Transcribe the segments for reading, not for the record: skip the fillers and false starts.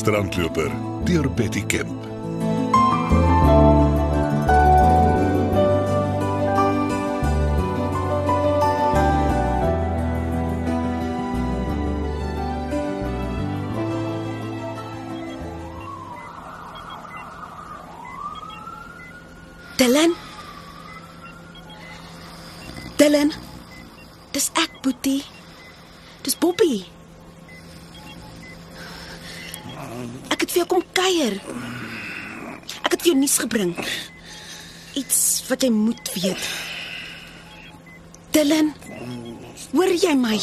strandloper deur Betty Kemp. Dylan, dis ek, Boetie. Dis Bobby. Ek het vir jou kom kuier. Ek het vir jou nuus gebring. Iets wat jy moet weet. Dylan, hoor jy my?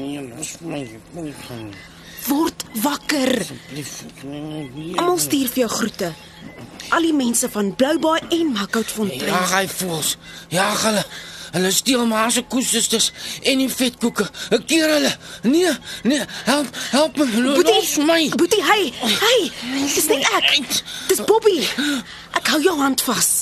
Word wakker. Almal stuur vir jou groete. Al die mense van Bloubaai en Makhoutfontein. Ja, hy voels. Ja, hulle steel maar se koesters en die vetkoeke. Ek keer hulle. Nee, help my. Los my. Boetie, hey. Dis nie ek. Dis Bobby. Ek hou jou hand vas.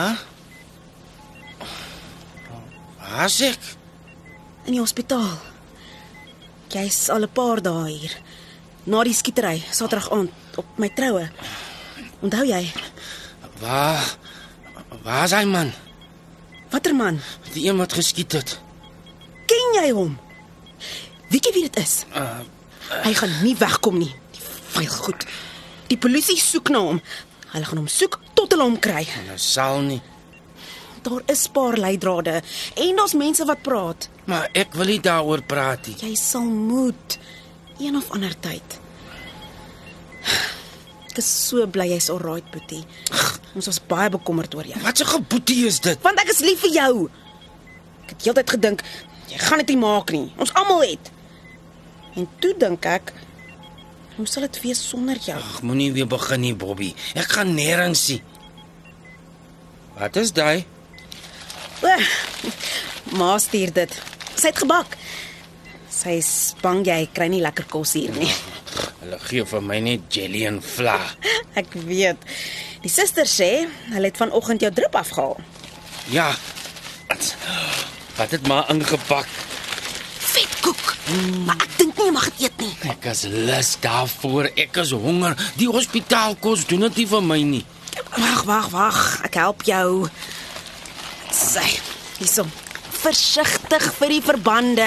Waar's ek? In die hospitaal. Jy's al 'n paar dae hier. Na die skietery, Saterdag aand op my troue. Onthou jy? Waar's hy man? Watter man? Die een wat geskiet het. Ken jy hom? Weet jy wie dit is? Hy gaan nie wegkom nie. Die vuil goed. Die polisie soek na hom. Hulle gaan hom soek tot hulle hom kry. Hulle sal nie. Daar is 'n paar leidrade en daar's mense wat praat. Maar ek wil nie daaroor praat nie. Jy sal moet een of ander tyd. Ek is so bly jy's alright, Boetie. Ons was baie bekommerd oor jou. Wat 'n geboetie is dit? Want ek is lief vir jou. Ek het heeltyd gedink jy gaan dit nie maak nie. Ons almal het. En toe dink ek, hoe sal dit wees sonder jou? Ag, moenie weer begin nie, Bobby. Ek gaan nêrens nie. Wat is daai? Ma stuur dit. Sy het gebak. Sy is bang jy kry nie lekker kos hier nie. Hulle gee vir my net jelly en vla. Ek weet. Die suster sê, hulle het vanoggend jou drip afgehaal. Ja. Wat het maar ingepak? Vetkoek. Maar ek dink nie jy mag dit eet nie. Ek is lus daarvoor. Ek is honger. Die hospitaalkos doen dit nie vir my nie. Wag. Ek help jou. Sy, hierso. Versigtig vir die verbande.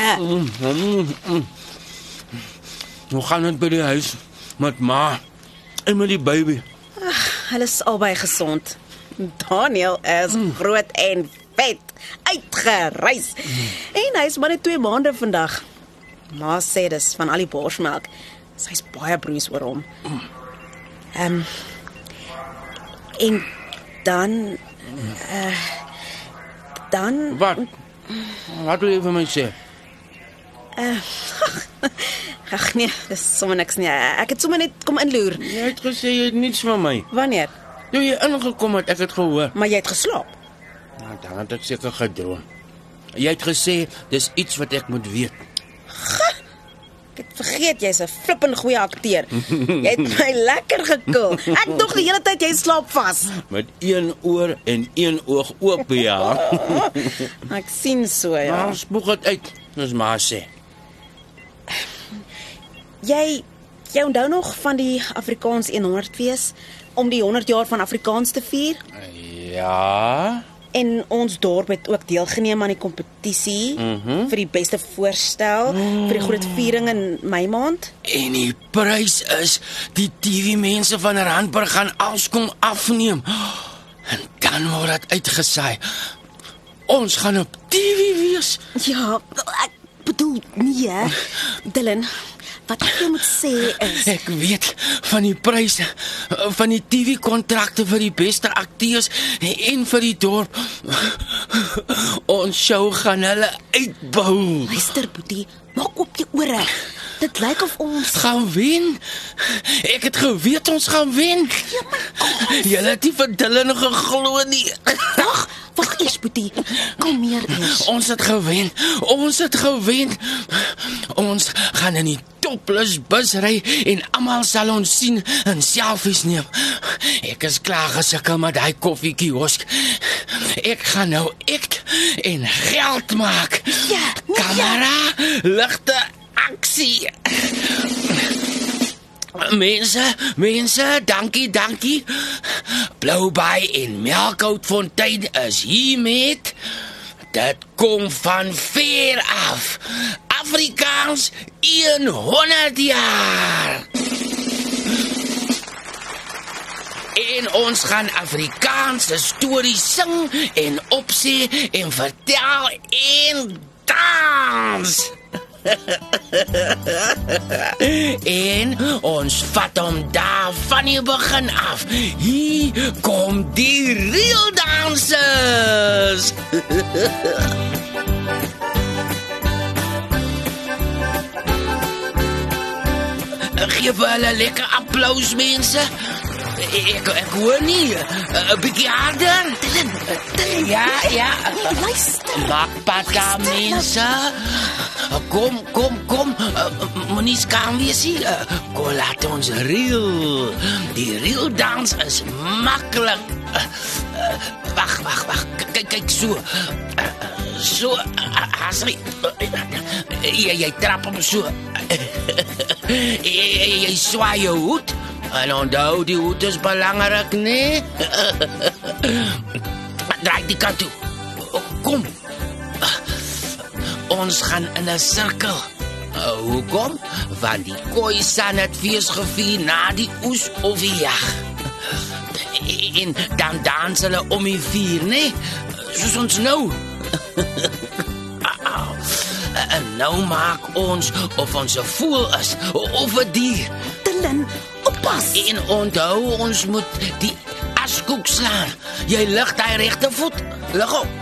Hoe gaan dit by die huis met ma en met die baby? Hulle is albei gesond. Daniel is groot en vet, uitgereis. En hy's maar net 2 maande vandag. Ma sê dis van al die borsmelk. Sy's baie broos oor hom. En dan Wat wil jy vir my sê? Ag nee, dis sommer niks nie. Ek het sommer net kom inloer. Jy het gesê jy het niets van my. Wanneer? Toe jy ingekom het, ek het gehoor. Maar jy het geslaap. Nou, dan het ek seker gedroom. Jy het gesê dis iets wat ek moet weet. Ek het vergeet jy's 'n flippend goeie akteur. Jy het my lekker gekil. Ek dink die hele tyd jy slaap vas. Met een oor en een oog oop, ja. Ek sien so, ja. Nou, spoeg het uit, dis maar sê. Jy onthou nog van die Afrikaans 100 fees om die 100 jaar van Afrikaans te vier? Ja. En ons dorp het ook deelgeneem aan die kompetisie vir die beste voorstel vir die groot viering in Mei maand. En die prys is die TV-mense van Randburg gaan alles kom afneem. En dan word dit uitgesaai. Ons gaan op TV wees. Ja, ek bedoel nee, Dylan. Wat ek moet sê is Ek weet van die pryse, van die TV-kontrakte vir die beste akteurs en vir die dorp. Ons show gaan hulle uitbou. luister, Boetie, maak op jou ore. Dit lyk of ons Gaan wen. Ek het geweet ons gaan wen. Julle het nie vir Dylan geglo nie. Wag eers, Boetie. Kalmeer eers. Ons het gewen. Ons het gewen. Ons gaan in die topless bus ry en almal sal ons sien en selfies neem. Ek is klaar gesukkel met daai koffiekiosk. Ek gaan nou act en geld maak. Ja, nee. Kamera, ligte, aksie. Mense, dankie. Bloubaai en Melkoutfontein is hier met. Dit kom van ver af. Afrikaans 100 jaar. En ons gaan Afrikaanse stories sing en opsê en vertel en dans. En ons vat hom daar van die begin af. Hier kom die real dancers. Geef hulle lekker applaus, mense. Ek hoor nie. 'n bietjie harder. Dylan. Ja. Luister. Maak pad, mense. Kom. Moenie skaam wees nie. Kom, laat ons reel. Die reel dans is maklik. Wag. Kyk so. So, Hasri. Jy trap hom so. Jy swaai jou hoed. En onthou, die hoed is belangrik, nee? Draai die kant toe. Kom. Ons gaan in 'n sirkel. Hoekom? Want die Khoisan het fees gevier na die oes of die jag. En dan dans hulle om die vuur, nee? Soos ons nou. En nou maak ons of ons 'n voël is of 'n dier. Dylan, oppas. En onthou, ons moet die askoek slaan. Jy lig daai regte voet. Lig op.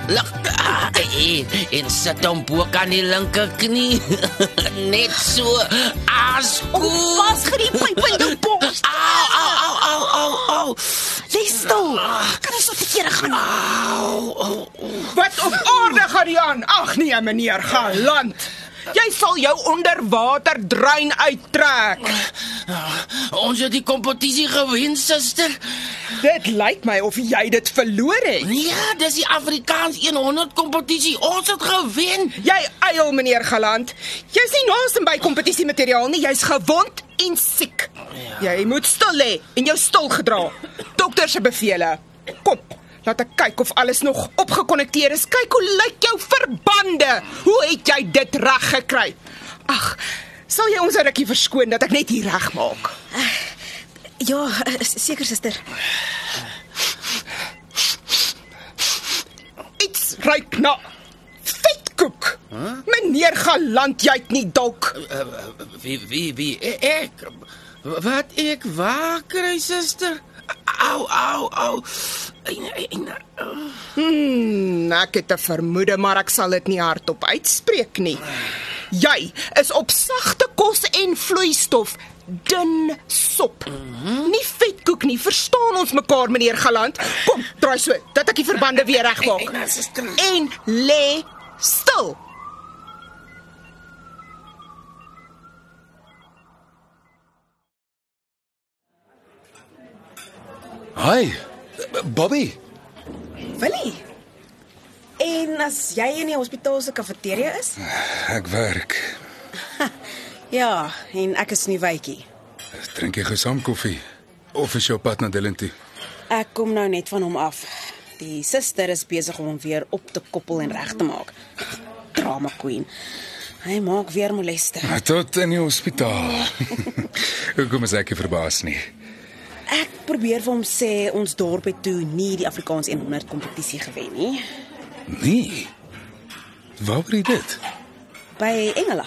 En sit hom bo kan die linkerknie. Net so. Askoek. Pas geriep in jou bors. Au. Lees stil. Kan ons op die kere gaan? Wat op aarde gaan jy aan? Ag nee, meneer Galant. Jy sal jou onderwater drein uittrek. Ons het die kompetisie gewen, suster. Dit lyk my of jy dit verloor het. Ja, dis die Afrikaans 100 kompetisie. Ons het gewen. Jy eil, meneer Galant. Jy's nie naaste by kompetisiemateriaal nie, jy's gewond en siek. Ja. Jy moet stil lê en jou stil gedra. Dokter se bevele. Kom, laat ek kyk of alles nog opgekonnekteer is. Kyk hoe lyk jou verbande. Hoe het jy dit reg gekry? Ag, sal jy ons 'n rukkie verskoon dat ek net hier reg maak? Ja, seker, suster. Iets ruik na vetkoek. Meneer Galant, jy het nie dalk. Wie? Ek? Wat ek waar kry, suster? Au. Ek het 'n vermoede, maar ek sal dit nie hardop uitspreek nie. Jy is op sagte kos en vloeistof, dun sop. Nie vetkoek nie, verstaan ons mekaar, meneer Galant? Kom, draai so, dat ek die verbande weer regmaak. En lê stil. Hi, Bobby. Willie. En as jy in die hospitaal se kafeteria is? Ek werk. Ja, en ek is nie wytjie. Drink jy gesaam koffie? Of is jou pad na Dylan toe? Ek kom nou net van hom af. Die suster is besig om hom weer op te koppel en reg te maak. Drama queen. Hy maak weer moleste. Tot in die hospitaal. Hoekom is ek nie verbaas nie? Ek probeer vir hom sê ons dorp het toe nie die Afrikaans 100 kompetisie gewen nie. Nee. Waar word dit? By Engela.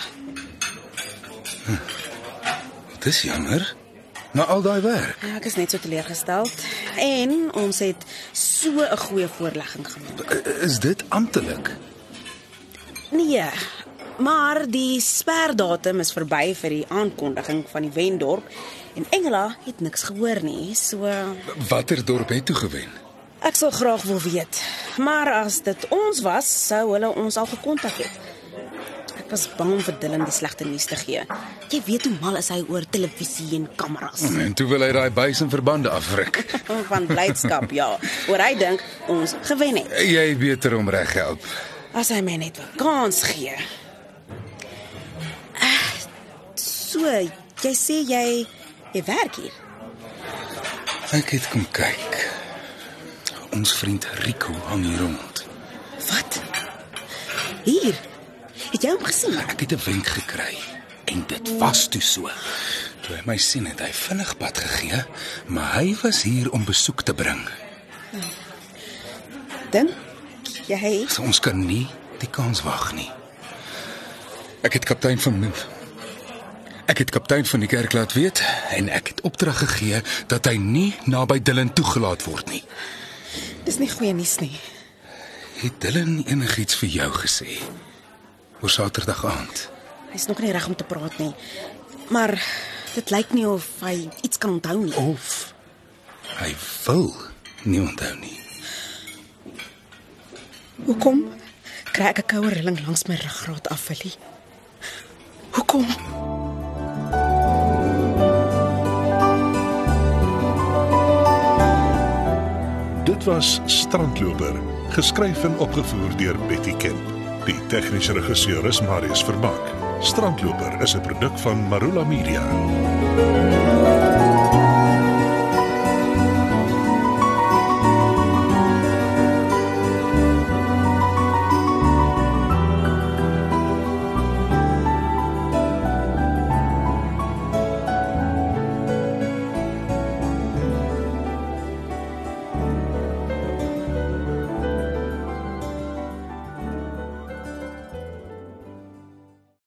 Dis jammer. Na al daai werk. Ja, ek is net so teleurgesteld. En ons het so 'n goeie voorlegging gemaak. Is dit amptelik? Nee, maar die sperdatum is verby vir die aankondiging van die wendorp en Engela het niks gehoor nie, so Watter dorp het toe gewen? ek sal graag wil weet. Maar as dit ons was, sou hulle ons al gekontak het. Ek was bang om vir Dylan die slegte nuus te gee. Jy weet hoe mal is hy oor televisie en kameras. En toe wil hy daai buis en verbande afruk. Van blydskap, ja. Oor hy dink ons gewen het. Jy beter om reg help. As hy my net 'n kans gee. So, jy sê jy Jy werk hier. Ek het kom kyk. Ons vriend Rico hang hier rond. Wat? Hier. Het jy hom gesien? Ek het 'n wenk gekry en dit was toe so. Toe hy my sien het hy vinnig pad gegee, maar hy was hier om besoek te bring. Dink jy? So ons kan nie die kans wag nie. Ek het kaptein van die kerk laat weet en ek het opdrag gegee dat hy nie naby Dylan toegelaat word nie. Dis nie goeie nuus nie. Het Dylan enigiets vir jou gesê oor Saterdag aand? Hy's nog nie reg om te praat nie. Maar dit lyk nie of hy iets kan onthou nie. Of hy wil nie onthou nie. Hoekom kry ek 'n koue rilling langs my ruggraat af, Willie? Hoekom? Dit was Strandloper, geskryf en opgevoer deur Betty Kemp. Die tegniese regisseur is Marius Vermaak. Strandloper is 'n produk van Marula Media.